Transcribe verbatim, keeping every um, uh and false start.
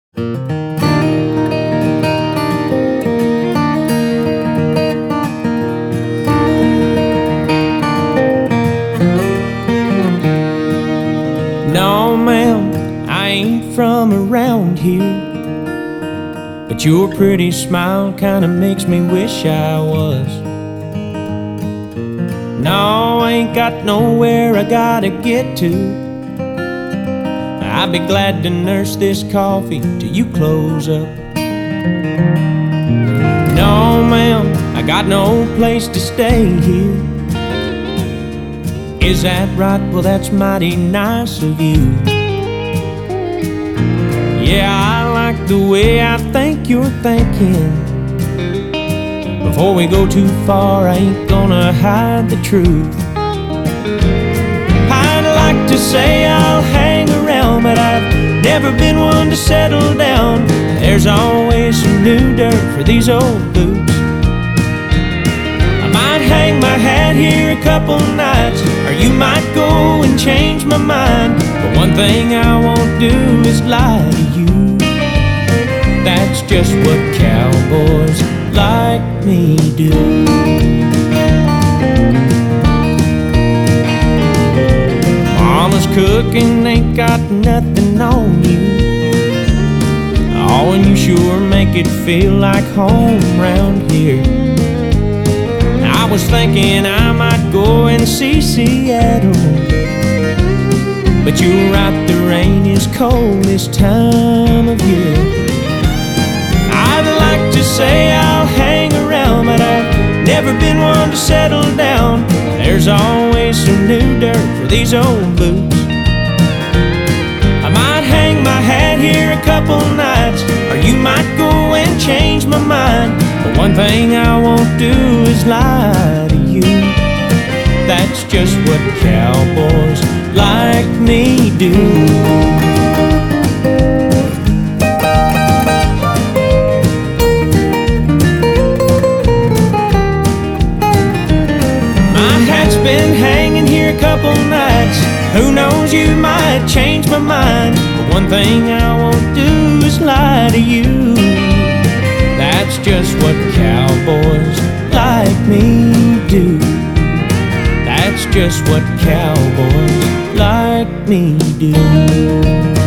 No, ma'am, I ain't from around here, but your pretty smile kinda makes me wish I was. No, I ain't got nowhere I gotta get to. I'd be glad to nurse this coffee till you close up. No, ma'am, I got no place to stay here. Is that right? Well, that's mighty nice of you. Yeah, I like the way I think you're thinking. Before we go too far, I ain't gonna hide the truth. I'd like to say I'll hang around, but I've never been one to settle down. There's always some new dirt for these old boots. I might hang my hat here a couple nights, or you might go and change my mind. But one thing I won't do is lie to you. That's just what cowboys like me do. Mama's cooking ain't got nothing on you. Oh, and you sure make it feel like home round here. I was thinking I might go and see Seattle, but you're right, the rain is cold this time of year. I'd like to say I'll hang around, but I've never been one to settle down. There's always some new dirt for these old boots. I might hang my hat here a couple nights, or you might go and change my mind. But one thing I won't do is lie to you. That's just what cowboys like me do. Been hanging here a couple nights. Who knows, you might change my mind. But one thing I won't do is lie to you. That's just what cowboys like me do. That's just what cowboys like me do.